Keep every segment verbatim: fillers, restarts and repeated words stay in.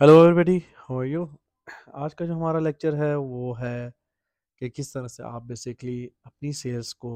Hello everybody, how are you? आज का जो हमारा लेक्चर है वो है कि किस तरह से आप बेसिकली अपनी सेल्स को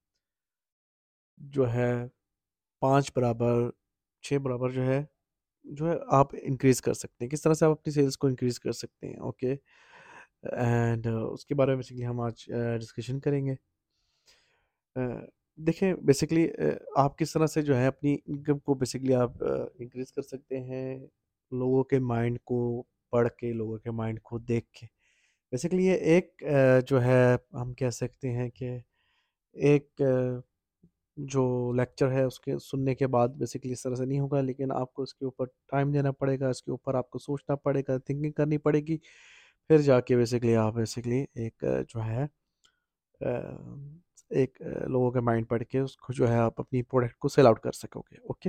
जो है पाँच बराबर, छः बराबर जो है जो है आप इंक्रीज़ कर सकते हैं। किस तरह से आप अपनी सेल्स को इंक्रीज़ कर सकते हैं, ओके? एंड उसके बारे में बेसिकली हम आज अ, डिस्कशन करेंगे। अ, देखें बेसिकली अ, आप किस तरह से जो है अपनी इनकम को बेसिकली आप अ, इंक्रीज़ कर सकते हैं, लोगों के माइंड को पढ़ के, लोगों के माइंड को देख के। बेसिकली ये एक अ, जो है हम कह सकते हैं कि एक अ, जो लेक्चर है उसके सुनने के बाद बेसिकली इस तरह से नहीं होगा, लेकिन आपको इसके ऊपर टाइम देना पड़ेगा, इसके ऊपर आपको सोचना पड़ेगा, थिंकिंग करनी पड़ेगी, फिर जाके बेसिकली आप बेसिकली एक अ, जो है अ, एक अ, लोगों का माइंड पढ़ के उसको जो है आप अपनी प्रोडक्ट को सेल आउट कर सकोगे। ओके।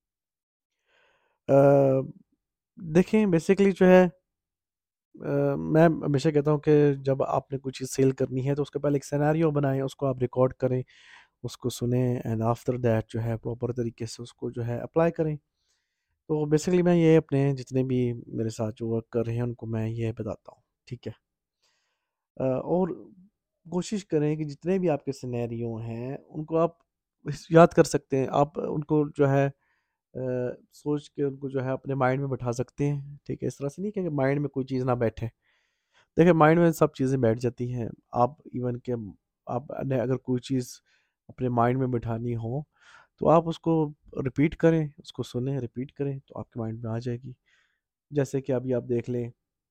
अ, देखें बेसिकली जो है अ, मैं हमेशा कहता हूँ कि जब आपने कुछ चीज़ सेल करनी है तो उसके पहले एक सिनेरियो बनाएं, उसको आप रिकॉर्ड करें, उसको सुने एंड आफ्टर दैट जो है प्रॉपर तरीके से उसको जो है अप्लाई करें। तो बेसिकली मैं ये अपने जितने भी मेरे साथ जो वर्क कर रहे हैं उनको मैं ये बताता हूँ, ठीक है? अ, और कोशिश करें कि जितने भी आपके सिनेरियो हैं उनको आप इस- याद कर सकते हैं, आप उनको जो है अ, सोच के उनको जो है अपने माइंड में बैठा सकते हैं, ठीक है? इस तरह से नहीं कि माइंड में कोई चीज़ ना बैठे। देखिए माइंड में सब चीज़ें बैठ जाती हैं। आप इवन के आपने अगर कोई चीज़ अपने माइंड में बिठानी हो तो आप उसको रिपीट करें, उसको सुनें, रिपीट करें तो आपके माइंड में आ जाएगी। जैसे कि अभी आप देख लें,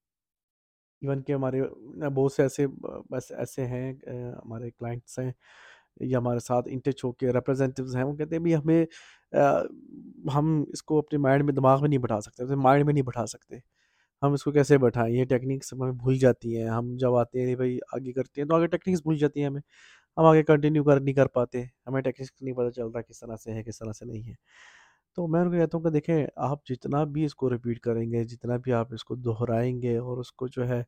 इवन के हमारे अ, बहुत से ऐसे ब बस ऐसे हैं, अ, हमारे क्लाइंट्स हैं या हमारे साथ इन टच होके रिप्रेजेंटेटिव्स हैं, वो कहते हैं भई हमें अ, हम इसको अपने माइंड में, दिमाग में नहीं बिठा सकते, माइंड में नहीं बिठा सकते। हम इसको कैसे बैठाएँ? ये टेक्निक्स हमें भूल जाती हैं। हम जब आते हैं भई आगे करते हैं तो आगे टेक्निक्स भूल जाती हैं हमें। हम आगे कंटिन्यू कर नहीं कर पाते। हमें टेक्निक्स नहीं पता चलता किस तरह से है, किस तरह से नहीं है। तो मैं उनको कहता हूँ कि देखें आप जितना भी इसको रिपीट करेंगे, जितना भी आप इसको दोहराएँगे और उसको जो है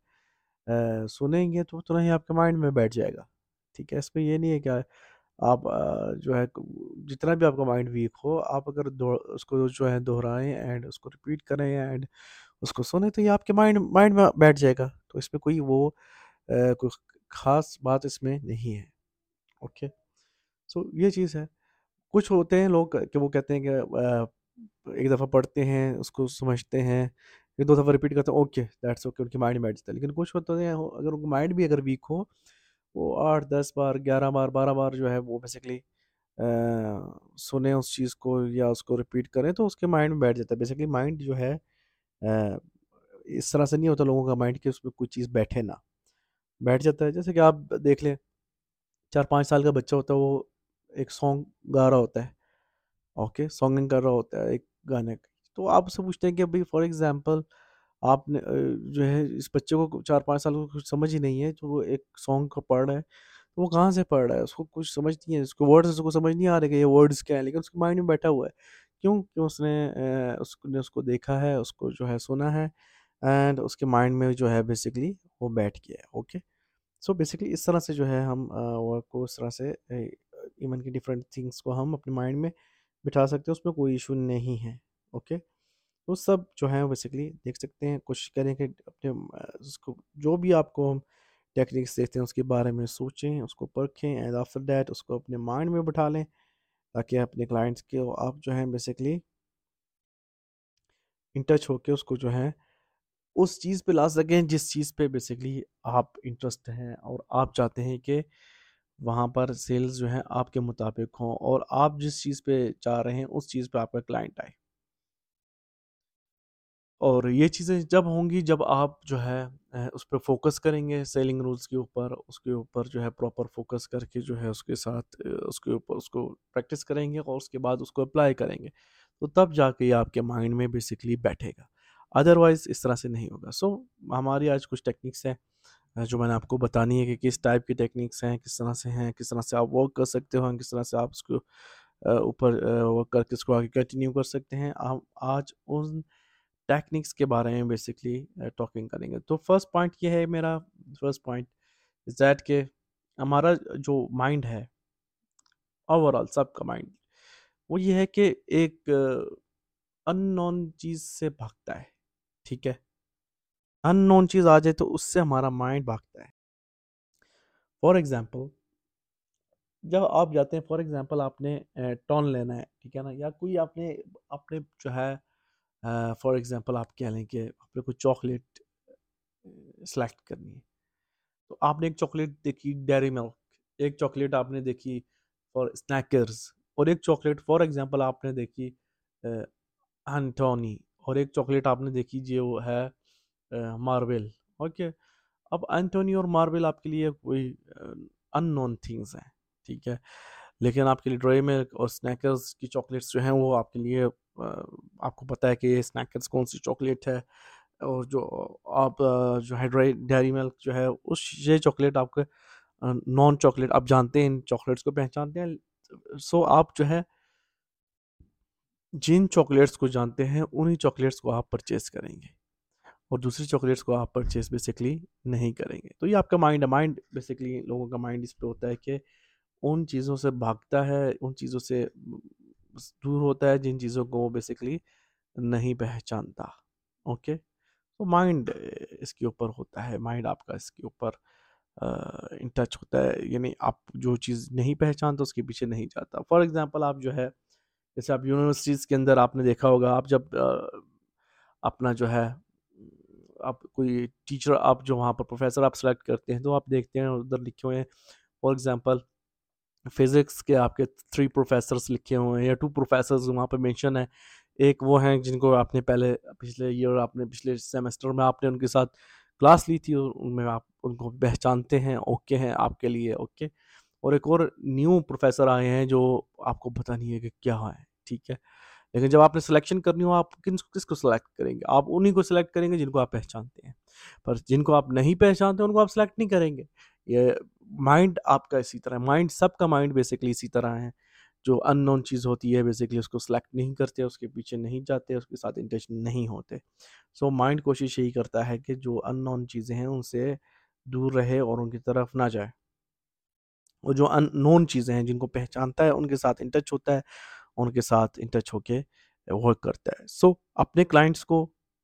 अ, सुनेंगे तो उतना ही आपके माइंड में बैठ जाएगा। ठीक है? इसमें ये नहीं है कि आप अ, जो है क जितना भी आपका माइंड वीक हो, आप अगर दो उसको जो है दोहराएँ एंड उसको रिपीट करें एंड उसको सुने तो ये आपके माइंड माइंड में बैठ जाएगा। तो इसमें कोई वो अ, कुछ ख़ास बात इसमें नहीं है। ओके। सो ये चीज़ है। कुछ होते हैं लोग कि वो कहते हैं कि अ, एक दफ़ा पढ़ते हैं, उसको समझते हैं, फिर दो दफ़ा रिपीट करते हैं, ओके दैट्स ओके, उनके माइंड में बैठ जाता है। लेकिन कुछ होते हैं हो अगर उनका माइंड भी अगर वीक हो, वो आठ दस बार, ग्यारह बार, बारह बार जो है वो बेसिकली अ, सुने उस चीज़ को या उसको रिपीट करें तो उसके माइंड में बैठ जाता है। बेसिकली माइंड जो है अ, इस तरह से नहीं होता लोगों का माइंड कि उसमें कोई चीज़ बैठे ना, बैठ जाता है। जैसे कि आप देख लें, चार पाँच साल का बच्चा होता है, वो एक सॉन्ग गा रहा होता है, ओके, सॉन्गिंग कर रहा होता है एक गाने की। तो आप उससे पूछते हैं कि अभी फॉर एग्ज़ाम्पल आपने अ, जो है इस बच्चे को चार पाँच साल को कुछ समझ ही नहीं है, तो वो एक सॉन्ग को पढ़ रहा है, तो वो कहाँ से पढ़ रहा है? उसको कुछ समझ नहीं है, उसको वर्ड्स उसको समझ नहीं आ रहे कि ये वर्ड्स क्या हैं, लेकिन उसके माइंड में बैठा हुआ है। क्यों? कि उसने अ, उसने उसको देखा है, उसको जो है सुना है एंड उसके माइंड में जो है बेसिकली वो बैठ गया है, ओके? सो बेसिकली इस तरह से जो है हम अ, वर्क को इस तरह से ए, इवन की डिफरेंट थिंग्स को हम अपने माइंड में बिठा सकते हैं, उसमें कोई इशू नहीं है, ओके? तो सब जो है बेसिकली देख सकते हैं, कोशिश करें कि अपने अ, उसको जो भी आपको हम टेक्निक्स देखते हैं उसके बारे में सोचें, उसको परखें एंड आफ्टर दैट उसको अपने माइंड में बिठा लें, ताकि अपने क्लाइंट्स के आप जो है बेसिकली इन टच होके उसको जो है उस चीज़ पे ला सकें जिस चीज़ पे बेसिकली आप इंटरेस्ट हैं और आप चाहते हैं कि वहाँ पर सेल्स जो है आपके मुताबिक हों और आप जिस चीज़ पे चाह रहे हैं उस चीज़ पे आपका क्लाइंट आए। और ये चीज़ें जब होंगी जब आप जो है अ, उस पे फ़ोकस करेंगे, सेलिंग रूल्स के ऊपर, उसके ऊपर जो है प्रॉपर फ़ोकस करके जो है उसके साथ अ, उसके ऊपर उसको प्रैक्टिस करेंगे और उसके बाद उसको अप्लाई करेंगे। तो तब जाके ये आपके माइंड में बेसिकली बैठेगा। अदरवाइज़ इस तरह से नहीं होगा। सो हमारी आज कुछ टेक्निक्स हैं अ, जो मैंने आपको बतानी है कि किस टाइप की टेक्निक्स हैं, किस तरह से हैं, किस तरह से आप वर्क कर सकते हो, किस तरह से आप उसको अ, ऊपर अ, वर्क करके इसको आगे कंटिन्यू कर सकते हैं। हम आज उन टेक्निक्स के बारे में बेसिकली टॉकिंग करेंगे। तो फर्स्ट पॉइंट ये है मेरा, फर्स्ट पॉइंट इज़ दैट कि हमारा जो माइंड है, ओवरऑल सबका माइंड, वो ये है कि एक अननोन चीज़ से भागता है, ठीक है? अननोन चीज़ आ जाए तो उससे हमारा माइंड भागता है। फॉर एग्ज़ाम्पल जब आप जाते हैं, फॉर एग्ज़ाम्पल आपने अ, टॉन लेना है, ठीक है ना? या कोई आपने आपने जो है अ, फॉर एग्ज़ाम्पल आप कह लें कि आपने कोई चॉकलेट अ, सेलेक्ट करनी है। तो आपने एक चॉकलेट देखी डेयरी मिल्क, एक चॉकलेट आपने देखी फॉर स्नैकर्स, और एक चॉकलेट फॉर एग्ज़ाम्पल आपने देखी अ, एंटोनी, और एक चॉकलेट आपने देखी जो है अ, मार्वेल, ओके? अब एंटोनी और मार्वेल आपके लिए कोई अननोन थिंग्स हैं, ठीक है? लेकिन आपके लिए ड्राई मिल्क और स्नैकर्स की चॉकलेट्स जो हैं वो आपके लिए अ, आपको पता है कि ये स्नैकर्स कौन सी चॉकलेट है, और जो आप अ, जो है ड्राई डेयरी मिल्क जो है उस ये चॉकलेट आपके नॉन चॉकलेट, आप जानते हैं इन चॉकलेट्स को पहचानते हैं। सो आप जो है जिन चॉकलेट्स को जानते हैं उन्हीं चॉकलेट्स को आप परचेज करेंगे, और दूसरी चॉकलेट्स को आप परचेज बेसिकली नहीं करेंगे। तो ये आपका माइंड है। माइंड बेसिकली लोगों का माइंड इस पे होता है कि उन चीज़ों से भागता है, उन चीज़ों से उम, दूर होता है जिन चीज़ों को वो बेसिकली नहीं पहचानता। ओके? तो माइंड इसके ऊपर होता है, माइंड आपका इसके ऊपर अ, इन टच होता है, यानी आप जो चीज़ नहीं पहचानते उसके पीछे नहीं जाता। फॉर एग्ज़ाम्पल आप जो है, जैसे आप यूनिवर्सिटीज़ के अंदर आपने देखा होगा, आप जब अ, अपना जो है आप कोई टीचर, आप जो वहाँ पर प्रोफ़ेसर आप सेलेक्ट करते हैं, तो आप देखते हैं उधर लिखे हुए हैं, फॉर एग्ज़ाम्पल फिज़िक्स के आपके थ्री प्रोफ़ेसर्स लिखे हुए हैं या टू प्रोफ़ेसर्स वहाँ पे मेंशन है। एक वो हैं जिनको आपने पहले पिछले ईयर, आपने पिछले सेमेस्टर में आपने उनके साथ क्लास ली थी, और उनमें आप उनको पहचानते हैं, ओके हैं आपके लिए, ओके। और एक और न्यू प्रोफ़ेसर आए हैं जो आपको पता नहीं है कि क्या है, ठीक है? लेकिन जब आपने सिलेक्शन करनी हो, आप किन किसको सेलेक्ट करेंगे? आप उन्हीं को सेलेक्ट करेंगे जिनको आप पहचानते हैं। पर जिनको आप नहीं पहचानते उनको आप सेलेक्ट नहीं करेंगे। ये माइंड आपका इसी तरह है, माइंड सबका माइंड बेसिकली इसी तरह है। जो अननोन चीज़ होती है बेसिकली उसको सेलेक्ट नहीं करते, उसके पीछे नहीं जाते, उसके साथ इंटरेस्ट नहीं होते। सो माइंड कोशिश यही करता है कि जो अननोन चीज़ें हैं उनसे दूर रहे और उनकी तरफ ना जाए। और जो अननोन चीज़ें हैं जिनको पहचानता है उनके साथ इन टच होता है, उनके साथ इन टच होके वर्क करता है। सो so, अपने क्लाइंट्स को,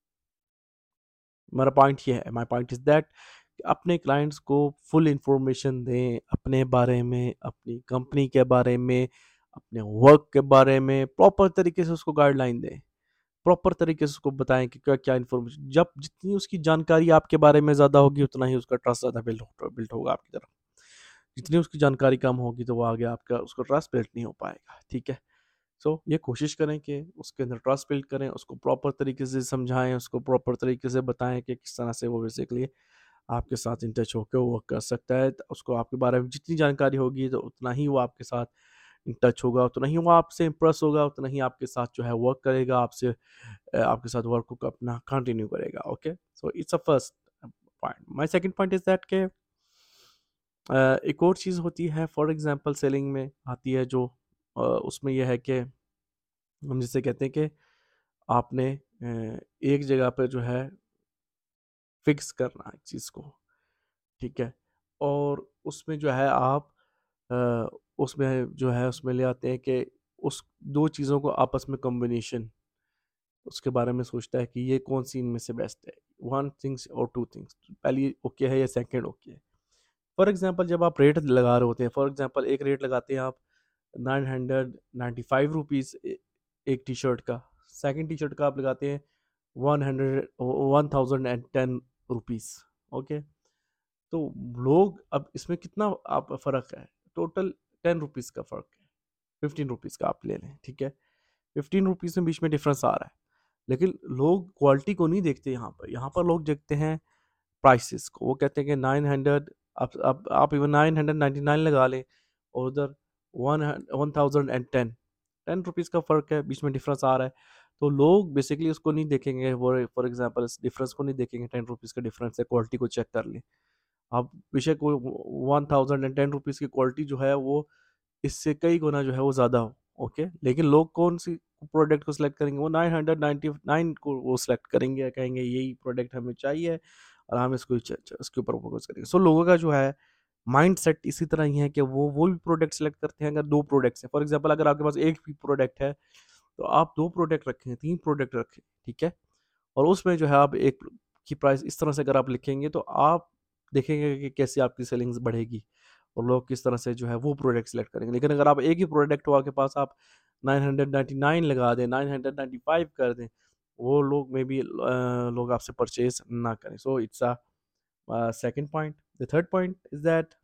मेरा पॉइंट ये है, माय पॉइंट इज़ दैट अपने क्लाइंट्स को फुल इंफॉर्मेशन दें अपने बारे में, अपनी कंपनी के बारे में, अपने वर्क के बारे में, प्रॉपर तरीके से उसको गाइडलाइन दें। प्रॉपर तरीके से उसको बताएं कि क्या क्या इन्फॉर्मेशन, जब जितनी उसकी जानकारी आपके बारे में ज़्यादा होगी उतना ही उसका ट्रस्ट ज़्यादा बिल्ड बिल्ड होगा आपकी तरफ। जितनी उसकी जानकारी कम होगी तो वो आगे आपका उसका ट्रस्ट बिल्ड नहीं हो पाएगा, ठीक है? सो so, ये कोशिश करें कि उसके अंदर ट्रस्ट बिल्ड करें, उसको प्रॉपर तरीके से समझाएं, उसको प्रॉपर तरीके से बताएं कि किस तरह से वो बेसिकली आपके साथ इन टच होकर वो वर्क कर सकता है। तो उसको आपके बारे में जितनी जानकारी होगी तो उतना ही वो आपके साथ इन टच होगा, उतना ही वो आपसे इम्प्रेस होगा, उतना ही आपके साथ जो है वर्क करेगा, आपसे अ, आपके साथ वर्क को अपना कंटिन्यू करेगा। Okay, so it's a first point. My second point is that के अ, एक और चीज़ होती है फॉर एग्जांपल सेलिंग में आती है जो अ, उसमें यह है कि हम जिसे कहते हैं कि आपने अ, एक जगह पे जो है फिक्स करना है चीज़ को, ठीक है? और उसमें जो है आप अ, उसमें जो है उसमें ले आते हैं कि उस दो चीज़ों को आपस में कॉम्बिनेशन, उसके बारे में सोचता है कि ये कौन-सी इनमें से बेस्ट है, वन थिंग्स और टू थिंग्स, पहली ओके है या सेकंड ओके है। फॉर एग्ज़ाम्पल जब आप रेट लगा रहे होते हैं, फॉर एग्ज़ाम्पल एक रेट लगाते हैं आप nine hundred ninety five rupees a एक टी-शर्ट का, सेकंड टी-शर्ट का आप लगाते हैं one hundred one thousand ten rupees, okay? तो लोग अब इसमें कितना आप फ़र्क है, टोटल टेन रुपीज़ का फ़र्क है, फ़िफ़्टीन रुपीज़ का आप ले लें, ठीक है? फ़िफ़्टीन रुपीज़ में बीच में डिफ़रेंस आ रहा है, लेकिन लोग क्वालिटी को नहीं देखते यहाँ पर, यहाँ पर लोग देखते हैं प्राइसेस को। वो कहते हैं कि नाइन हंड्रेड, आप आप आप even nine hundred ninety nine लगा लें, और उधर one one thousand ten, ten rupees का फ़र्क है, बीच में डिफ़रेंस आ रहा है। तो लोग बेसिकली उसको नहीं देखेंगे, वो फॉर एग्ज़ाम्पल इस डिफ़रेंस को नहीं देखेंगे, टेन रुपीज़ का डिफ़रेंस है, क्वालिटी को चेक कर लें। आप बेशक वो वन थाउज़ेंड टेन रुपीज़ की क्वालिटी जो है वो इससे कई गुना जो है वो ज़्यादा हो, ओके? लेकिन लोग कौन-सी प्रोडक्ट को सिलेक्ट करेंगे, वो नाइन हंड्रेड नाइंटी नाइन को वो सिलेक्ट करेंगे, कहेंगे यही प्रोडक्ट हमें चाहिए और हम इसको च च इसके ऊपर फ़ोकस करेंगे। सो लोगों का जो है माइंडसेट इसी तरह ही है कि वो वो भी प्रोडक्ट सिलेक्ट करते हैं अगर दो प्रोडक्ट्स हैं। फॉर एग्ज़ाम्पल अगर आपके पास एक भी प्रोडक्ट है, तो आप दो प्रोडक्ट रखें, तीन प्रोडक्ट रखें, ठीक है? और उसमें जो है आप एक की प्राइस इस तरह से अगर आप लिखेंगे तो आप देखेंगे कि कैसे आपकी सेलिंग्स बढ़ेगी और लोग किस तरह से जो है वो प्रोडक्ट सेलेक्ट करेंगे। लेकिन अगर आप एक ही प्रोडक्ट हो आपके पास, आप नाइन हंड्रेड नाइन्टी नाइन लगा दें, नाइन हंड्रेड नाइन्टी फाइव कर दें, वो लोग मे बी लोग आपसे परचेज ना करें। So it's a second point. The third point is that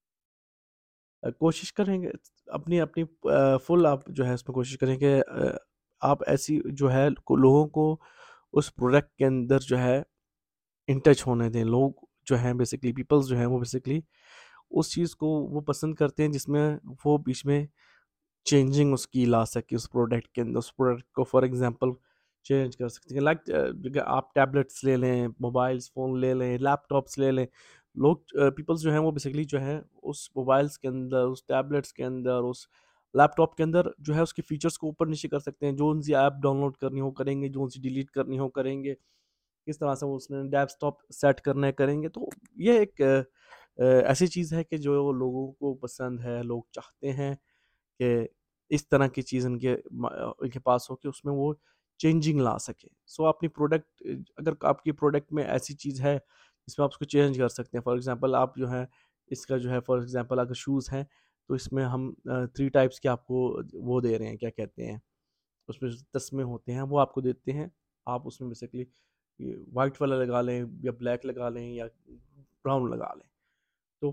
कोशिश करेंगे अपनी अपनी फुल आप जो है उसमें कोशिश करेंगे, आप ऐसी जो है लोगों को उस प्रोडक्ट के अंदर जो है इन टच होने दें। लोग जो हैं बेसिकली पीपल्स जो हैं वो बेसिकली उस चीज़ को वो पसंद करते हैं जिसमें वो बीच में चेंजिंग उसकी ला सके उस प्रोडक्ट के अंदर। उस प्रोडक्ट को फॉर एग्जांपल चेंज कर सकते हैं। लाइक आप टैबलेट्स ले लें, मोबाइल्स फ़ोन ले लें, लैपटॉप्स ले लें। लोग पीपल्स जो हैं वो बेसिकली जो है उस मोबाइल्स के अंदर, उस टैबलेट्स के अंदर, उस लैपटॉप के अंदर जो है उसके फीचर्स को ऊपर नीचे कर सकते हैं। जो उनसी ऐप डाउनलोड करनी हो करेंगे, जो उनसी डिलीट करनी हो करेंगे, किस तरह से वो उसमें डेस्कटॉप सेट करना है करेंगे। तो ये एक अ, अ, ऐसी चीज़ है कि जो लोगों को पसंद है, लोग चाहते हैं कि इस तरह की चीज़ उनके म उनके पास हो कि उसमें वो चेंजिंग ला सकें। सो अपनी प्रोडक्ट अगर आपकी प्रोडक्ट में ऐसी चीज़ है जिसमें आप उसको चेंज कर सकते हैं। फॉर एग्ज़ाम्पल आप जो है इसका जो है फॉर एग्ज़ाम्पल अगर शूज़ हैं तो इसमें हम अ, थ्री टाइप्स के आपको वो दे रहे हैं, क्या कहते हैं, उसमें जो तस्मे होते हैं वो आपको देते हैं। आप उसमें बेसिकली ये व्हाइट वाला लगा लें या ब्लैक लगा लें या ब्राउन लगा लें। तो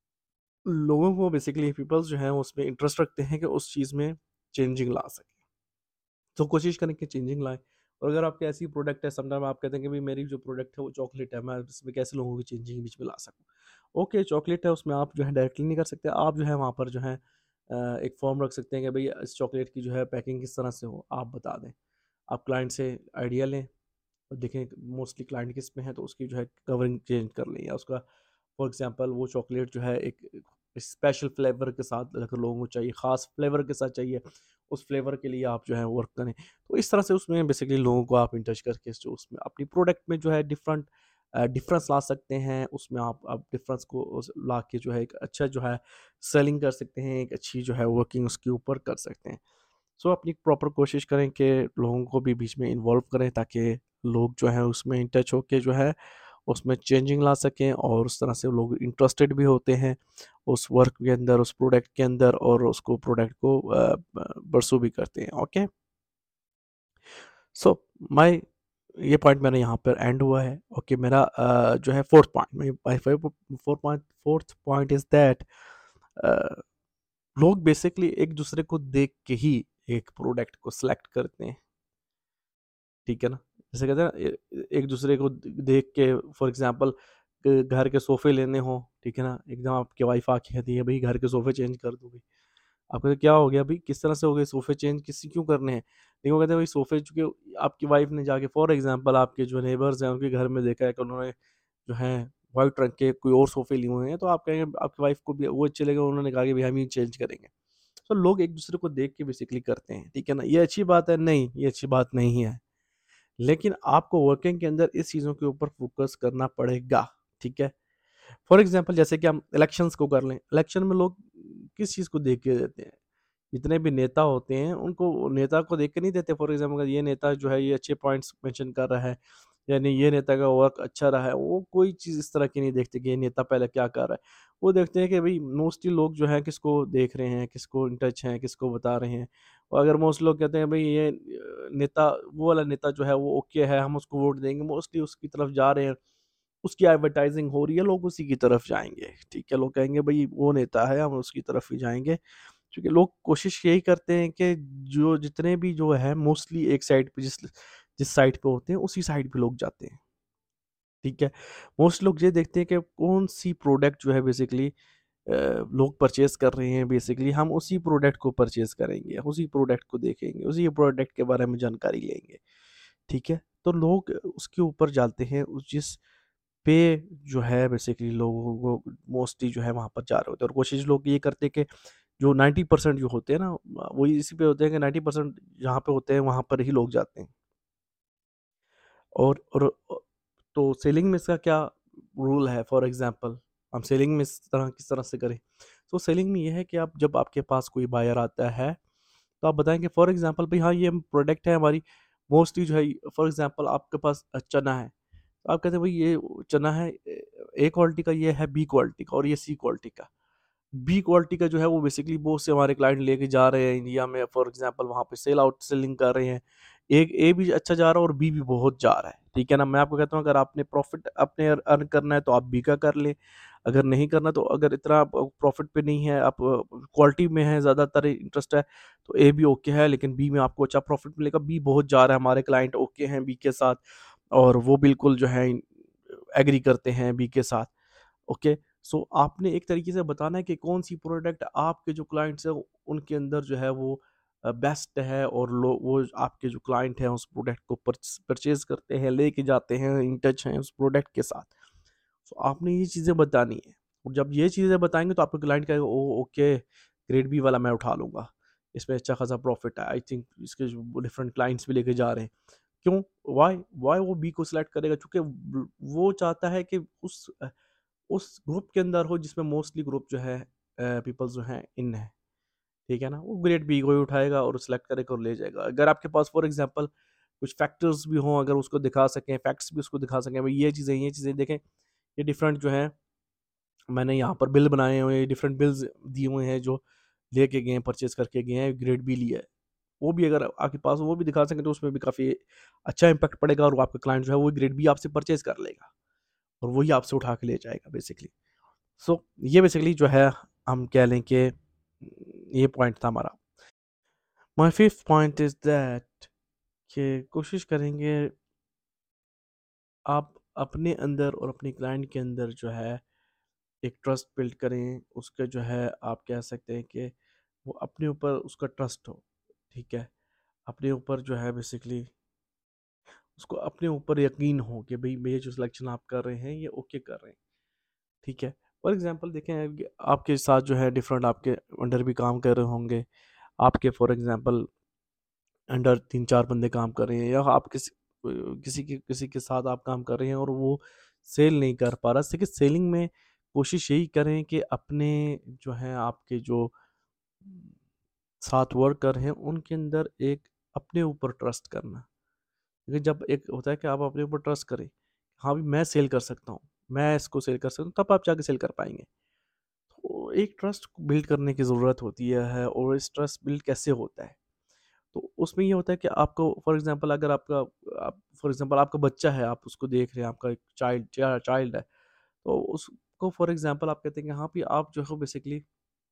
लोगों को बेसिकली पीपल्स जो हैं उसमें इंटरेस्ट रखते हैं कि उस चीज़ में चेंजिंग ला सकें। तो कोशिश करें कि चेंजिंग लाएँ। और अगर आपकी ऐसी प्रोडक्ट है, समटाइम आप कहते हैं कि भई मेरी जो प्रोडक्ट है वो चॉकलेट है, मैं इसमें कैसे लोगों की चेंजिंग बीच में ला सकूँ? ओके, चॉकलेट है उसमें आप जो है डायरेक्टली नहीं कर सकते। आप जो है वहाँ पर जो है अ, एक फॉर्म रख सकते हैं कि भई इस चॉकलेट की जो है पैकिंग किस तरह से हो, आप बता दें। आप क्लाइंट से आइडिया लें और देखें मोस्टली क्लाइंट किस में है तो उसकी जो है कवरिंग चेंज कर लें, या उसका फॉर एग्जांपल वो चॉकलेट जो है एक स्पेशल फ्लेवर के साथ अगर लोगों को चाहिए, ख़ास फ्लेवर के साथ चाहिए, उस फ्लेवर के लिए आप जो है वर्क करें। तो इस तरह से उसमें बेसिकली लोगों को आप इन टच करके जो उसमें अपनी प्रोडक्ट में जो है डिफरेंट अ, डिफरेंस ला सकते हैं। उसमें आप आप डिफरेंस को उस ला के जो है एक अच्छा जो है सेलिंग कर सकते हैं, एक अच्छी जो है वर्किंग उसके ऊपर कर सकते हैं। सो अपनी प्रॉपर कोशिश करें कि लोगों को भी बीच में इन्वॉल्व करें ताकि लोग जो हैं उसमें इन टच होके जो है उसमें चेंजिंग ला सकें, और उस तरह से लोग इंटरेस्टेड भी होते हैं उस वर्क के अंदर, उस प्रोडक्ट के अंदर, और उसको प्रोडक्ट को परसू भी करते हैं। ओके, सो माय ये पॉइंट मेरा यहाँ पर एंड हुआ है। ओके, मेरा अ, जो है fourth point, my fourth point fourth point is that लोग बेसिकली एक दूसरे को देख के ही एक प्रोडक्ट को सिलेक्ट करते हैं। ठीक है ना? जैसे कहते हैं ना, ए एक दूसरे को द देख के फॉर एग्ज़ाम्पल ग घर के सोफ़े लेने हों, ठीक है ना? एकदम आपकी वाइफ़ आके कहती है, "भई घर के सोफ़े चेंज कर दो भई।" आप कहते हैं, "क्या हो गया भई? किस तरह से हो गए सोफ़े चेंज? किस क्यों करने हैं?" लेकिन वो कहते हैं, "भई सोफ़े चूँकि आपकी वाइफ़ ने जाके" फॉर एग्ज़ाम्पल आपके जो नेबर्स हैं, उनके घर में देखा है कि उन्होंने जो है व्हाइट रंग के कोई और सोफ़े लिए हुए हैं, तो आप कहेंगे आपकी वाइफ़ को भी वो अच्छे लगे, उन्होंने कहा कि भई हम ये चेंज करेंगे। तो लोग एक दूसरे को देख के बेसिकली करते हैं, ठीक है ना? ये अच्छी बात है? नहीं, ये अच्छी बात नहीं है। लेकिन आपको वर्किंग के अंदर इस चीज़ों के ऊपर फ़ोकस करना पड़ेगा, ठीक है? फॉर एग्ज़ाम्पल जैसे कि हम इलेक्शंस को कर लें, इलेक्शन में लोग किस चीज़ को देख के देते हैं? जितने भी नेता होते हैं, उनको नेता को देख के नहीं देते। फॉर एग्ज़ाम्पल ये नेता जो है ये अच्छे पॉइंट्स मेंशन कर रहा है, यानी ये नेता का वर्क अच्छा रहा है, वो कोई चीज़ इस तरह की नहीं देखते कि ये नेता पहले क्या कर रहा है। वो देखते हैं कि भई मोस्टली लोग जो हैं किसको देख रहे हैं, किसको इन टच हैं, किसको बता रहे हैं। और अगर मोस्ट लोग कहते हैं भई ये अ, नेता वो वाला नेता जो है वो ओके है, हम उसको वोट देंगे, मोस्टली उसकी तरफ जा रहे हैं, उसकी एडवर्टाइज़िंग हो रही है, लोग उसी की तरफ जाएँगे, ठीक है? लोग कहेंगे भई वो नेता है, हम उसकी तरफ ही जाएँगे। क्योंकि लोग कोशिश यही करते हैं कि जो जितने भी जो है मोस्टली एक साइड पे जिस जिस साइड पे होते हैं उसी साइड पे लोग जाते हैं, ठीक है? मोस्ट लोग ये देखते हैं कि कौन-सी प्रोडक्ट जो है बेसिकली अ, लोग परचेज़ कर रहे हैं, बेसिकली हम उसी प्रोडक्ट को परचेज़ करेंगे, उसी प्रोडक्ट को देखेंगे, उसी प्रोडक्ट के बारे में जानकारी लेंगे, ठीक है? तो लोग उसके ऊपर जाते हैं उस जिस पे जो है बेसिकली लोगों को मोस्टली जो है वहाँ पर जा रहे होते हैं, और कोशिश लोग ये करते हैं कि जो नाइंटी परसेंट जो होते हैं ना, वो इसी पे होते हैं कि नाइंटी परसेंट जहाँ पे होते हैं वहाँ पर ही लोग जाते हैं। और और अ, तो सेलिंग में इसका क्या रूल है? फॉर एग्ज़ाम्पल हम सेलिंग में इस तरह किस तरह से करें? तो सेलिंग में ये है कि आप जब आपके पास कोई बायर आता है, तो आप बताएँगे फॉर एग्ज़ाम्पल भई हाँ, ये प्रोडक्ट है हमारी मोस्टली जो है फॉर एग्ज़ाम्पल आपके पास अ, चना है, तो आप कहते हैं भाई ये चना है ए क्वालिटी का, ये है बी क्वालिटी का और ये सी क्वालिटी का। बी क्वालिटी का जो है वो बेसिकली बहुत से हमारे क्लाइंट लेके जा रहे हैं इंडिया में, फॉर एग्जांपल वहाँ पे सेल आउट सेलिंग कर रहे हैं। एक ए भी अच्छा जा रहा है और बी भी बहुत जा रहा है, ठीक है ना। मैं आपको कहता हूँ अगर आपने प्रॉफिट अपने अर्न करना है तो आप बी का कर लें, अगर नहीं करना तो अगर इतना प्रॉफिट पे नहीं है, आप क्वालिटी में है ज़्यादातर इंटरेस्ट है, तो ए भी ओके है, लेकिन बी में आपको अच्छा प्रॉफिट मिलेगा। बी बहुत जा रहा है, हमारे क्लाइंट ओके हैं बी के साथ, और वो बिल्कुल जो है एग्री करते हैं बी के साथ। ओके, सो आपने एक तरीके से बताना है कि कौन सी प्रोडक्ट आपके जो क्लाइंट्स हैं उनके अंदर जो है वो बेस्ट है, और लोग वो आपके जो क्लाइंट हैं उस प्रोडक्ट को परचेज करते हैं, लेके जाते हैं, इन टच हैं उस प्रोडक्ट के साथ। सो आपने ये चीज़ें बतानी है, और जब ये चीज़ें बताएंगे तो आपके क्लाइंट कहेगा ओ ओके, ग्रेड बी वाला मैं उठा लूंगा, इसमें अच्छा खासा प्रॉफिट है, आई थिंक इसके जो डिफरेंट क्लाइंट्स भी लेके जा रहे हैं। क्यों, वाई वाई वो बी को सिलेक्ट करेगा? क्योंकि वो चाहता है कि उस उस ग्रुप के अंदर हो जिसमें मोस्टली ग्रुप जो है पीपल्स जो हैं इन है, ठीक है ना। वो ग्रेड बी को ही उठाएगा और सिलेक्ट करेगा और ले जाएगा। अगर आपके पास फॉर एग्जांपल कुछ फैक्टर्स भी हों, अगर उसको दिखा सकें, फैक्ट्स भी उसको दिखा सकें, भाई ये चीज़ें ये चीज़ें देखें, ये डिफरेंट जो है मैंने यहाँ पर बिल बनाए हुए हैं, डिफरेंट बिल्स दिए हुए हैं जो लेके गए हैं, परचेज करके गए हैं, ग्रेड बी लिया है, वो भी अगर आपके पास वो भी दिखा सकें तो उसमें भी काफ़ी अच्छा इंपैक्ट पड़ेगा, और वो आपका क्लाइंट जो है वो ग्रेड बी आपसे परचेज कर लेगा और वही आपसे उठा के ले जाएगा बेसिकली। सो so, ये बेसिकली जो है हम कह लें कि ये पॉइंट था हमारा। My fifth point is that कि कोशिश करेंगे आप अपने अंदर और अपने क्लाइंट के अंदर जो है एक ट्रस्ट बिल्ड करें, उसके जो है आप कह सकते हैं कि वो अपने ऊपर उसका ट्रस्ट हो, ठीक है, अपने ऊपर जो है बेसिकली उसको अपने ऊपर यकीन हो कि भाई ये जो सिलेक्शन आप कर रहे हैं ये ओके कर रहे हैं, ठीक है। फॉर एग्जांपल देखें, आपके साथ जो है डिफरेंट आपके अंडर भी काम कर रहे होंगे, आपके फॉर एग्जांपल अंडर तीन चार बंदे काम कर रहे हैं, या आप किसी किसी के किसी के साथ आप काम कर रहे हैं और वो सेल नहीं कर पा रहा। देखिए सेलिंग में कोशिश यही करें कि अपने जो है आपके जो साथ वर्कर हैं उनके अंदर एक अपने ऊपर ट्रस्ट करना। क्योंकि जब एक होता है कि आप अपने ऊपर ट्रस्ट करें, हाँ भी मैं सेल कर सकता हूँ, मैं इसको सेल कर सकता हूँ, तब आप जाके सेल कर पाएंगे। तो एक ट्रस्ट बिल्ड करने की ज़रूरत होती है, और इस ट्रस्ट बिल्ड कैसे होता है, तो उसमें ये होता है कि आपको फॉर एग्जांपल अगर आपका आप फॉर एग्जांपल आपका बच्चा है, आप उसको देख रहे हैं, आपका एक चाइल्ड चाइल्ड है, तो उसको फॉर एग्जांपल आप कहते हैं कि हाँ भी आप जो है बेसिकली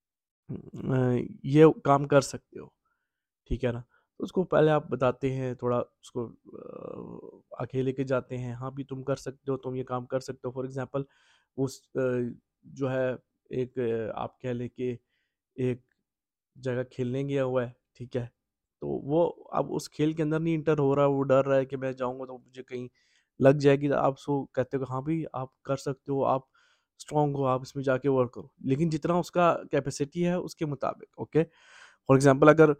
ये काम कर सकते हो, ठीक है ना। तो उसको पहले आप बताते हैं, थोड़ा उसको अ, आगे लेके जाते हैं, हाँ भी तुम कर सकते हो, तुम ये काम कर सकते हो। फॉर एग्जांपल उस अ, जो है एक अ, आप कह लें कि एक जगह खेलने गया हुआ है, ठीक है, तो वो अब उस खेल के अंदर नहीं इंटर हो रहा, वो डर रहा है कि मैं जाऊंगा तो मुझे कहीं लग जाएगी, तो आप उसको कहते हो कि हाँ भाई आप कर सकते हो, आप स्ट्रांग हो, आप इसमें जाके वर्क करो, लेकिन जितना उसका कैपेसिटी है उसके मुताबिक। ओके, फॉर एग्जांपल अगर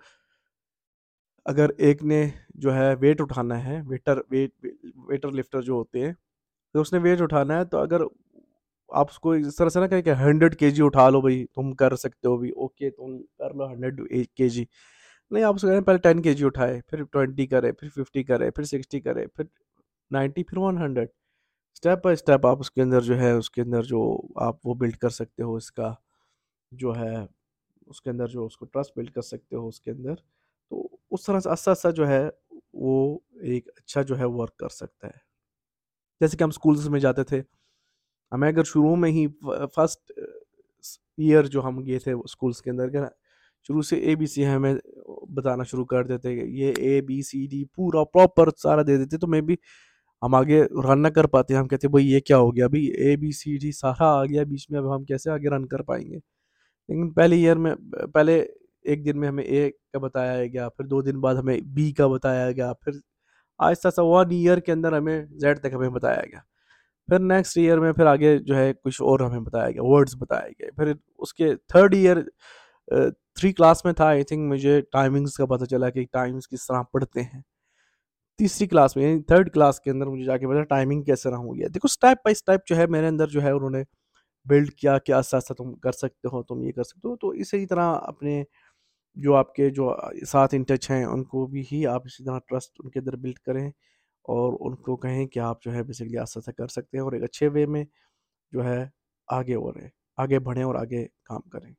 अगर एक ने जो है वेट उठाना है, वेटर वेट वेटर लिफ्टर जो होते हैं, तो उसने वेट उठाना है, तो अगर आप उसको इस तरह से ना कहें कि हंड्रेड के जी उठा लो भाई, तुम कर सकते हो भी, ओके तुम कर लो हंड्रेड के जी, नहीं आप उसको कहें पहले टेन के जी उठाए, फिर ट्वेंटी करे, फिर फिफ्टी करे, फिर सिक्सटी करे, फिर नाइन्टी, फिर one hundred. Step by step आप उसके अंदर जो है उसके अंदर जो आप वो बिल्ड कर सकते हो, इसका जो है उसके अंदर जो उसको ट्रस्ट बिल्ड कर सकते हो उसके अंदर, तो उस तरह से अच्छा अच्छा जो है वो एक अच्छा जो है वर्क कर सकता है। जैसे कि हम स्कूल्स में जाते थे, हमें अगर शुरू में ही फर्स्ट ईयर जो हम गए थे स्कूल्स के अंदर क्या, शुरू से ए बी सी हमें बताना शुरू कर देते, ये ए बी सी डी पूरा प्रॉपर सारा दे देते, तो मे बी हम आगे रन ना कर पाते, हम कहते भाई ये क्या हो गया, अभी ए बी सी डी सारा आ गया बीच में, अब हम कैसे आगे रन कर पाएंगे। लेकिन पहले ईयर में पहले एक दिन में हमें ए का बताया गया, फिर दो दिन बाद हमें बी का बताया गया, फिर आहिस्ता सा वन ईयर के अंदर हमें जेड तक हमें बताया गया, फिर नेक्स्ट ईयर में फिर आगे जो है कुछ और हमें बताया गया, वर्ड्स बताए गए, फिर उसके थर्ड ईयर थ्री क्लास में था आई थिंक, मुझे टाइमिंग्स का पता चला कि टाइम्स किस तरह पढ़ते हैं। तीसरी क्लास में यानी थर्ड क्लास के अंदर मुझे जाके पता टाइमिंग कैसे रहा हुई है। देखो स्टेप बाय स्टेप जो है मेरे अंदर जो है उन्होंने बिल्ड किया कि ऐसा ऐसा तुम कर सकते हो, तुम ये कर सकते हो, तो इसी तरह अपने जो आपके जो साथ इन टच हैं उनको भी ही आप इसी तरह ट्रस्ट उनके अंदर बिल्ड करें, और उनको कहें कि आप जो है बेसिकली ऐसा-ऐसा कर सकते हैं और एक अच्छे वे में जो है आगे बढ़ें आगे बढ़ें और आगे काम करें।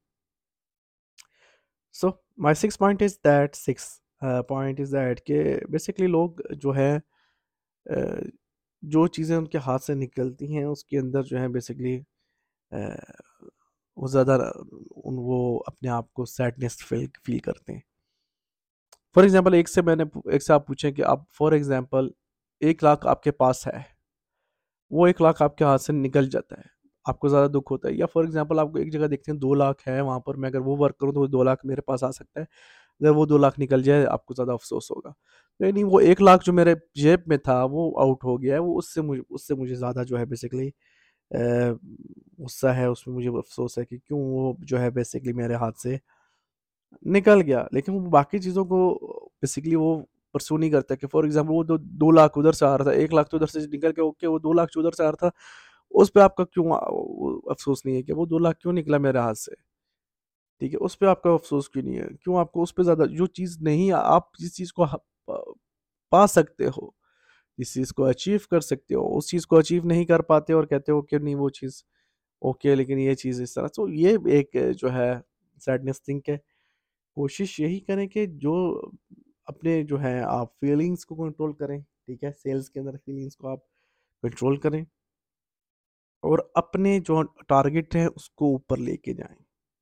So my six point is that six point is that कि बेसिकली लोग जो है अ, जो चीज़ें उनके हाथ से निकलती हैं उसके अंदर जो है बेसिकली अ, वो ज़्यादा उन वो अपने आप को सैडनेस फ़ील फ़ील करते हैं। फॉर एग्ज़ाम्पल एक से मैंने पू एक से आप पूछें कि आप फॉर एग्ज़ाम्पल एक लाख आपके पास है, वो एक लाख आपके हाथ से निकल जाता है, आपको ज़्यादा दुःख होता है या फॉर एग्ज़ाम्पल आप एक जगह देखते हैं दो लाख है, वहाँ पर मैं अगर वो वर्क करूँ तो वो दो लाख मेरे पास आ सकता है। अगर वो दो लाख निकल जाए आपको ज़्यादा अफ़सोस होगा। नहीं, नहीं वो एक लाख जो मेरे जेब में था वो आउट हो गया है, वो उससे मुझे उससे मुझे ज़्यादा जो है बेसिकली अ, गुस्सा है, उसमें मुझे अफ़सोस है कि क्यों वो जो है बेसिकली मेरे हाथ से निकल गया। लेकिन वो बाकी चीज़ों को बेसिकली वो परस्यू नहीं करता कि फॉर एग्ज़ाम्पल वो दो 2 लाख उधर से आ रहा था, एक लाख तो उधर से निकल के ओके वो दो लाख जो उधर से आ रहा था, उस पे आपका क्यों अ, वो अफ़सोस नहीं है कि वो दो लाख क्यों निकला मेरे हाथ से? ठीक है, उस पे आपका अफ़सोस क्यों नहीं है? क्यों आपको उस पे ज़्यादा जो चीज़ नहीं आप जिस चीज़ को ह प पा सकते हो, जिस चीज़ को अचीव कर सकते हो, उस चीज़ को अचीव नहीं कर पाते और कहते हो कि नहीं वो चीज़ ओके लेकिन ये चीज़ इस तरह तो ये एक जो है सैडनेस थिंक है। कोशिश यही करें कि जो अपने जो है आप फीलिंग्स को कंट्रोल करें, ठीक है? सेल्स के अंदर फीलिंग्स को आप कंट्रोल करें और अपने जो टारगेट है उसको ऊपर लेके जाएँ,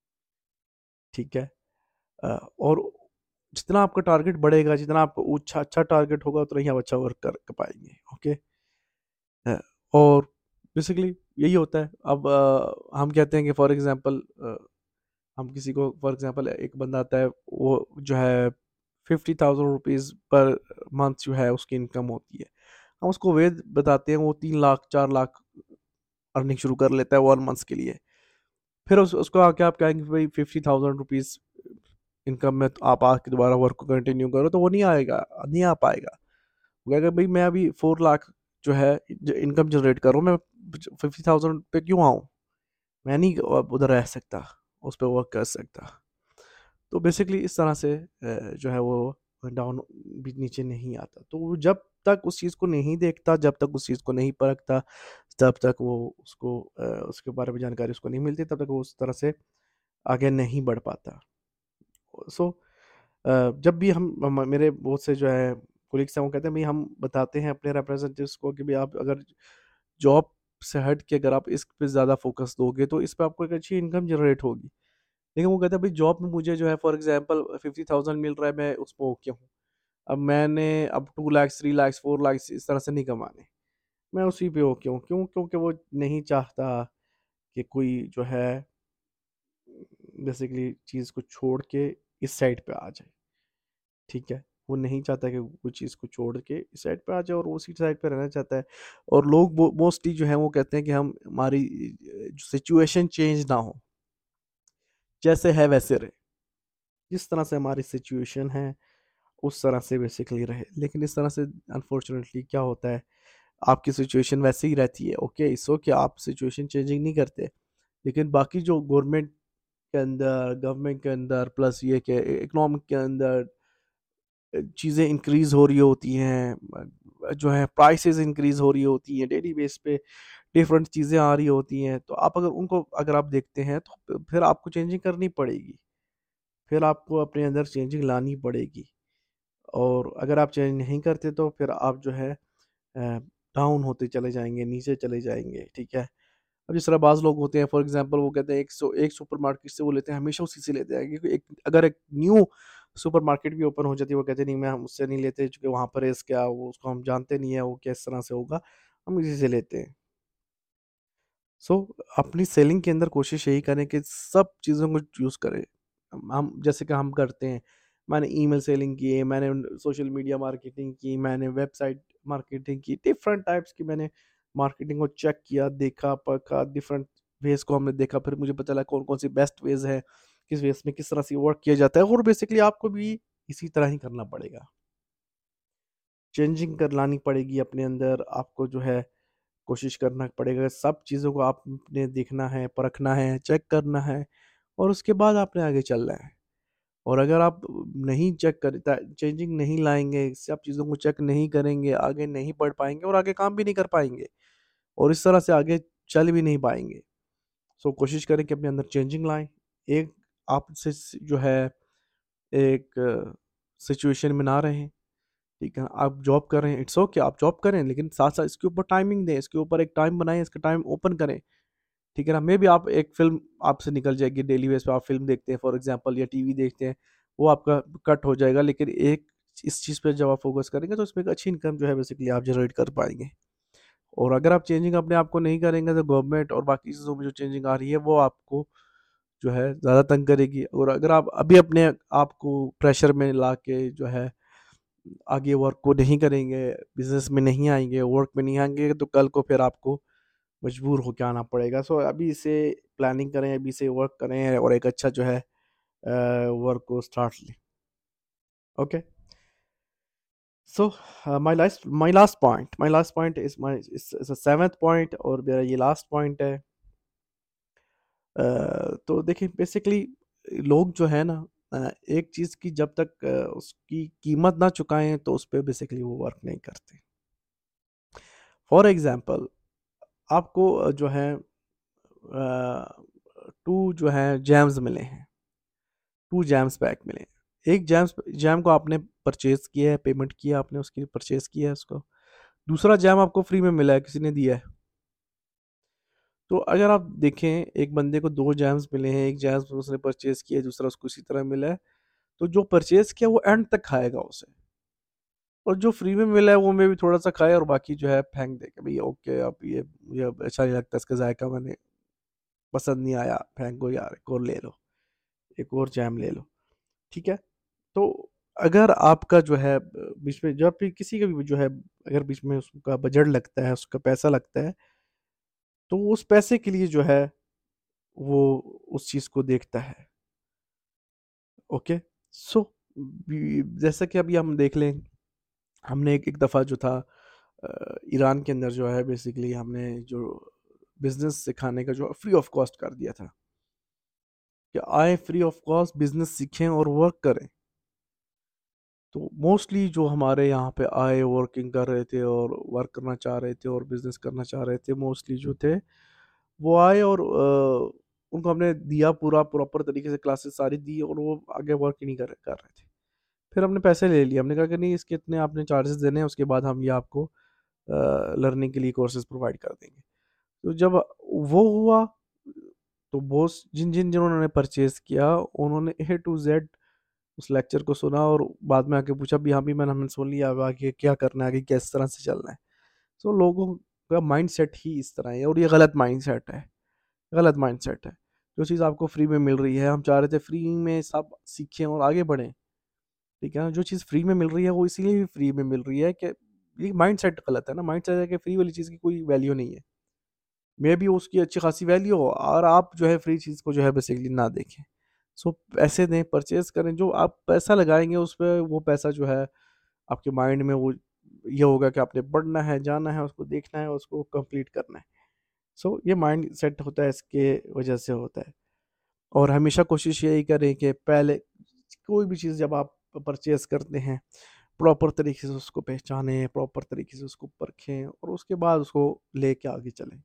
ठीक है? अ, और जितना आपका टारगेट बढ़ेगा, जितना आपका ऊँचा अच्छा टारगेट होगा, उतना ही आप अच्छा वर्क कर कर पाएँगे, ओके? अ, और बेसिकली यही होता है। अब अ, हम कहते हैं कि फॉर एग्ज़ाम्पल अ, हम किसी को फॉर एग्ज़ाम्पल एक बंदा आता है, वो जो है fifty thousand rupees per month जो है उसकी इनकम होती है। हम उसको वेद बताते हैं, वो तीन लाख चार लाख अर्निंग शुरू कर लेता है वन मंथ्स के लिए। फिर उस उसको आके आप कहेंगे भाई फ़िफ़्टी थाउज़ेंड रुपीज़ इनकम में तो आप आके दोबारा वर्क को कंटिन्यू करो, तो वो नहीं आएगा, नहीं आ पाएगा। वो कहेगा भाई मैं अभी फ़ोर लाख जो है ज इनकम जनरेट कर रहा हूँ, मैं फ़िफ़्टी थाउज़ेंड पे क्यों आऊँ? मैं नहीं अ, उधर रह सकता, उस पे वर्क कर सकता। तो बेसिकली इस तरह से अ, जो है वो डाउन भी नीचे नहीं आता। तो वो जब तक उस चीज़ को नहीं देखता, जब तक उस चीज़ को नहीं परखता, तब तक वो उसको अ, उसके बारे में जानकारी उसको नहीं मिलती, तब तक वो उस तरह से आगे नहीं बढ़ पाता। सो अ, जब भी हम म मेरे बहुत से जो है कोलीग्स हैं, वो कहते हैं भई हम बताते हैं अपने रिप्रेजेंटेटिव्स को कि भई आप अगर जॉब से हट के अगर आप इस पे ज़्यादा फ़ोकस दोगे, तो इस पे आपको एक अच्छी इनकम जनरेट होगी। लेकिन वो कहता है भाई जॉब में मुझे जो है फॉर एग्ज़ाम्पल फ़िफ़्टी थाउज़ेंड मिल रहा है, मैं उसमें ओके हूँ। अब मैंने अब two lakh three lakh four lakh इस तरह से नहीं कमाने। मैं उसी पे ओके हूँ। क्यों? क्योंकि वो नहीं चाहता कि कोई जो है बेसिकली चीज़ को छोड़ के इस साइड पे आ जाए, ठीक है? वो नहीं चाहता कि कोई चीज़ को छोड़ के इस साइड पे आ जाए और वो उसी साइड पे रहना चाहता है। और लोग वो मोस्टली जो है वो कहते हैं कि हम हमारी अ, सिचुएशन चेंज ना हो, जैसे है वैसे रहे। जिस तरह से हमारी सिचुएशन है उस तरह से बेसिकली रहे। लेकिन इस तरह से अनफॉर्चुनेटली क्या होता है, आपकी सिचुएशन वैसे ही रहती है, ओके इट्स ओके आप सिचुएशन चेंजिंग नहीं करते। लेकिन बाकी जो गवर्नमेंट के अंदर, गवर्नमेंट के अंदर प्लस ये कि इकोनॉमिक के अंदर अ, चीज़ें इंक्रीज़ हो रही होती हैं, अ, जो है प्राइसेज़ इंक्रीज़ हो रही होती हैं, डेली बेस पे डिफरेंट चीज़ें आ रही होती हैं। तो आप अगर उनको अगर आप देखते हैं तो फिर आपको चेंजिंग करनी पड़ेगी। फिर आपको अपने अंदर चेंजिंग लानी पड़ेगी। और अगर आप चेंज नहीं करते तो फिर आप जो है अ, डाउन होते चले जाएँगे, नीचे चले जाएँगे, ठीक है? अब जिस तरह बाज़ लोग होते हैं फॉर एग्ज़ाम्पल वो कहते हैं एक सौ एक सुपरमार्केट से वो लेते हैं, हमेशा उसी से लेते हैं क्योंकि एक अगर एक न्यू सुपरमार्केट भी ओपन हो जाती है, वो कहते हैं नहीं मैं हम उससे नहीं लेते क्योंकि वहाँ पर रेस क्या वो उसको हम जानते नहीं है, वो किस तरह से होगा, हम इसी से लेते हैं। सो अपनी सेलिंग के अंदर कोशिश यही करें कि सब चीज़ों को चूज़ करें। हम हम जैसे कि हम करते हैं, मैंने ईमेल सेलिंग की है, मैंने सोशल मीडिया मार्केटिंग की, मैंने वेबसाइट मार्केटिंग की, डिफरेंट टाइप्स की मैंने मार्केटिंग को चेक किया, देखा, परखा, डिफरेंट वेज़ को हमने देखा, फिर मुझे पता लगा कौन-कौन सी बेस्ट वेज़ है, किस वेज़ में किस तरह से वर्क किया जाता है और बेसिकली आपको भी इसी तरह ही करना पड़ेगा। चेंजिंग कर लानी पड़ेगी अपने अंदर, आपको जो है कोशिश करना पड़ेगा, सब चीज़ों को आपने देखना है, परखना है, चेक करना है और उसके बाद आपने आगे चलना है। और अगर आप नहीं चेक कर चेंजिंग नहीं लाएंगे, इससे आप चीज़ों को चेक नहीं करेंगे, आगे नहीं बढ़ पाएंगे और आगे काम भी नहीं कर पाएंगे और इस तरह से आगे चल भी नहीं पाएंगे। सो कोशिश करें कि अपने अंदर चेंजिंग लाएं। एक आपसे स- जो है एक सिचुएशन में ना रहें। ठीक है, आप जॉब कर रहे हैं, इट्स ओके, आप जॉब करें, लेकिन साथ साथ इसके ऊपर टाइमिंग दें, इसके ऊपर एक टाइम बनाएं, इसका टाइम ओपन करें। ठीक है ना, मे भी आप एक फिल्म आपसे निकल जाएगी, डेली बेस पे आप फिल्म देखते हैं फॉर एग्जांपल या टीवी देखते हैं, वो आपका कट हो जाएगा, लेकिन एक इस चीज़ पे जब आप फोकस करेंगे तो इसमें एक अच्छी इनकम जो है बेसिकली आप जनरेट कर पाएंगे। और अगर आप चेंजिंग अपने आप को नहीं करेंगे तो गवर्नमेंट और बाकी चीज़ों में जो चेंजिंग आ रही है वो आपको जो है ज़्यादा तंग करेगी। और अगर आप अभी अपने आप को प्रेशर में ला के जो है आगे वर्क को नहीं करेंगे, बिजनेस में नहीं आएंगे, वर्क में नहीं आएंगे, तो कल को फिर आपको मजबूर होके आना पड़ेगा। सो अभी से प्लानिंग करें, अभी से वर्क करें और एक अच्छा जो है वर्क को स्टार्ट लें। Okay, so my last my last point my last point is my is a seventh point और मेरा ये लास्ट पॉइंट है। अ, तो देखिए बेसिकली लोग जो है ना, अ, एक चीज़ की जब तक अ, उसकी कीमत ना चुकाएं तो उस पर बेसिकली वो वर्क नहीं करते। फॉर एग्जांपल आपको अ, जो है टू जो है जैम्स मिले हैं, टू जैम्स पैक मिले हैं। एक जैम्स जैम को आपने परचेज किया है, पेमेंट किया आपने, उसकी परचेज किया है उसको। दूसरा जैम आपको फ्री में मिला है, किसी ने दिया है। तो अगर आप देखें, एक बंदे को दो जैम्स मिले हैं, एक जैम्स उसने परचेज किया है, दूसरा उसको इसी तरह मिला है। तो जो परचेज किया वो एंड तक खाएगा उसे, और जो फ्री में मिला है वो में भी थोड़ा सा खाए और बाकी जो है फेंक देगा, भैया ओके अब ये मुझे अब अच्छा नहीं लगता, इसका जायका मैंने पसंद नहीं आया, फेंको यार, एक और ले लो, एक और जैम ले लो। ठीक है, तो अगर आपका जो है बीच में जब भी किसी का भी जो है अगर बीच में उसका बजट लगता है, उसका पैसा लगता है, तो उस पैसे के लिए जो है वो उस चीज़ को देखता है। ओके, सो जैसा कि अभी हम देख लें, हमने एक एक दफ़ा जो था अ, ईरान के अंदर जो है बेसिकली हमने जो बिजनेस सिखाने का जो फ्री ऑफ कॉस्ट कर दिया था कि आए फ्री ऑफ कॉस्ट बिजनेस सीखें और वर्क करें। तो मोस्टली जो हमारे यहाँ पे आए, वर्किंग कर रहे थे और वर्क करना चाह रहे थे और बिजनेस करना चाह रहे थे, मोस्टली जो थे वो आए और अ, उनको हमने दिया पूरा प्रॉपर तरीके से, क्लासेस सारी दी और वो आगे वर्क ही नहीं कर कर रहे थे। फिर हमने पैसे ले लिए, हमने कहा कि नहीं इसके इतने आपने चार्जेस देने हैं, उसके बाद हम ये आपको लर्निंग के लिए कोर्सेज प्रोवाइड कर देंगे। तो जब वो हुआ तो बॉस जिन जिन जिन्होंने परचेज किया उन्होंने ए टू जेड उस लेक्चर को सुना और बाद में आके पूछा भी हाँ भी मैंने हमने सुन लिया, अब आगे क्या करना है, आगे किस तरह से चलना है। तो लोगों का माइंड सेट ही इस तरह है और ये गलत माइंड सेट है, गलत माइंड सेट है। जो चीज़ आपको फ्री में मिल रही है, हम चाह रहे थे फ्री में सब सीखें और आगे बढ़ें। ठीक है ना, जो चीज़ फ्री में मिल रही है वो इसीलिए भी फ्री में मिल रही है कि ये माइंड सेट गलत है ना, माइंड सेट है कि फ्री वाली चीज़ की कोई वैल्यू नहीं है, मे भी उसकी अच्छी खासी वैल्यू हो और आप जो है फ्री चीज़ को जो है बेसिकली ना देखें। सो पैसे दें, परचेज करें, जो आप पैसा लगाएंगे उस पर वो पैसा जो है आपके माइंड में वो ये होगा कि आपने पढ़ना है, जाना है, उसको देखना है, उसको कंप्लीट करना है। सो ये माइंड सेट होता है, इसके वजह से होता है। और हमेशा कोशिश यही करें कि पहले कोई भी चीज़ जब आप परचेज करते हैं, प्रॉपर तरीके से उसको पहचानें, प्रॉपर तरीके से उसको परखें और उसके बाद उसको लेके आगे चलें।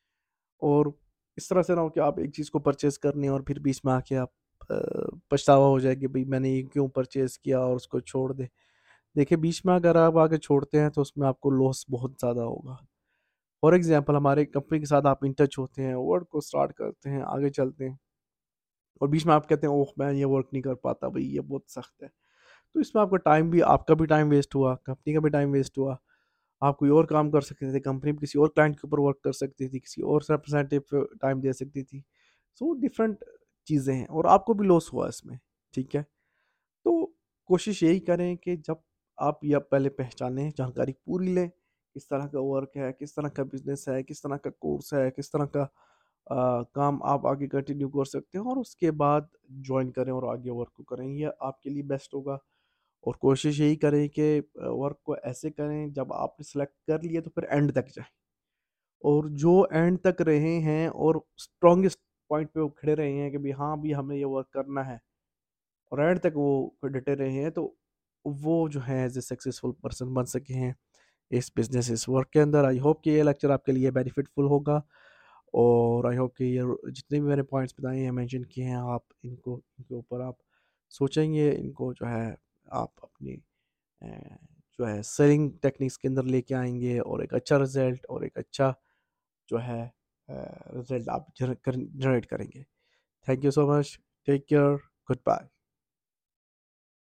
और इस तरह से ना हो कि आप एक चीज़ को परचेज़ करनी है और फिर बीच में आके आप अ, पछतावा हो जाए कि भाई मैंने ये क्यों परचेज़ किया और उसको छोड़ दे। देखिए बीच में अगर आप आके छोड़ते हैं तो उसमें आपको लॉस बहुत ज़्यादा होगा। फॉर एग्ज़ाम्पल हमारे कंपनी के साथ आप इन टच होते हैं, वर्क को स्टार्ट करते हैं, आगे चलते हैं और बीच में आप कहते हैं ओह! मैं ये वर्क नहीं कर पाता भई, ये बहुत सख्त है। तो इसमें आपका टाइम भी, आपका भी टाइम वेस्ट हुआ, कंपनी का भी टाइम वेस्ट हुआ। आप कोई और काम कर सकते थे, कंपनी भी किसी और क्लाइंट के ऊपर वर्क कर सकती थी, किसी और रिप्रेजेंटेटिव को टाइम दे सकती थी। सो डिफरेंट चीज़ें हैं और आपको भी लॉस हुआ इसमें। ठीक है, तो कोशिश यही करें कि जब आप या पहले पहचानें, जानकारी पूरी लें, किस तरह का वर्क है, किस तरह का बिजनेस है, किस तरह का कोर्स है, किस तरह का अ, काम आप आगे कंटिन्यू कर सकते हैं और उसके बाद ज्वाइन करें और आगे वर्क को करें, ये आपके लिए बेस्ट होगा। और कोशिश यही करें कि वर्क को ऐसे करें, जब आपने सेलेक्ट कर लिया तो फिर एंड तक जाएं और जो एंड तक रहे हैं और स्ट्रॉन्गेस्ट पॉइंट पे वो खड़े रहे हैं कि भाई हाँ भी हमें ये वर्क करना है और एंड तक वो डटे रहे हैं, तो वो जो है एज ए सक्सेसफुल पर्सन बन सके हैं इस बिजनेस इस वर्क के अंदर। आई होप कि ये लेक्चर आपके लिए बेनिफिटफुल होगा, और आई होप कि ये जितने भी मैंने पॉइंट्स बताए हैं, मेंशन किए हैं, आप इनको इनके ऊपर आप सोचेंगे, इनको जो है आप अपनी अ, जो है सेलिंग टेक्निक्स के अंदर लेके आएंगे, और एक अच्छा रिजल्ट और एक अच्छा जो है रिजल्ट आप जनरेट करेंगे। Thank you so much, take care, good bye.